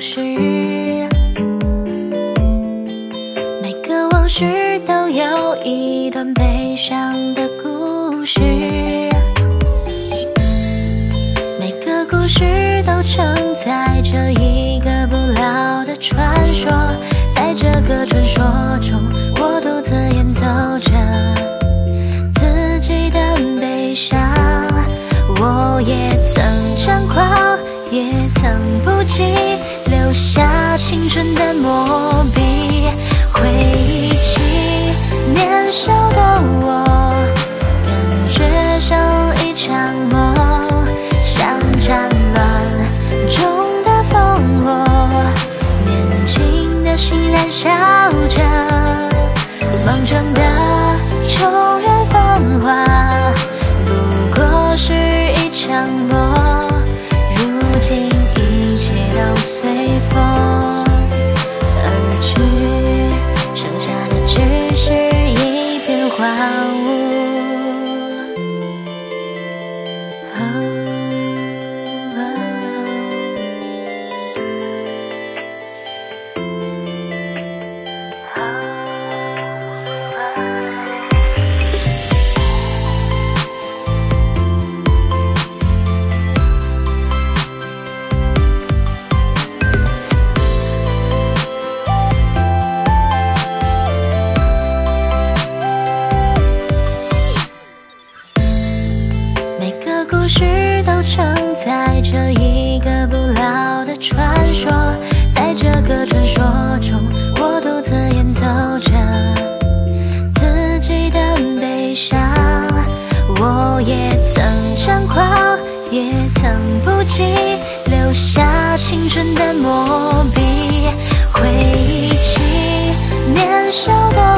事，每个往事都有一段悲伤的故事，每个故事都承载着一个不老的传说，在这个传说中，我独自演奏着自己的悲伤。我也曾张狂，也曾不羁，留下青春的墨笔，回忆起年少的我，感觉像一场梦，像战乱中的烽火，年轻的心燃烧着，莽撞的秋月繁华，不过是一场梦，如今一切都随风而去，剩下的只是一片荒芜。每个故事都承载着一个不老的传说，在这个传说中，我独自演奏着自己的悲伤。我也曾张狂，也曾不羁，留下青春的墨笔，回忆起年少的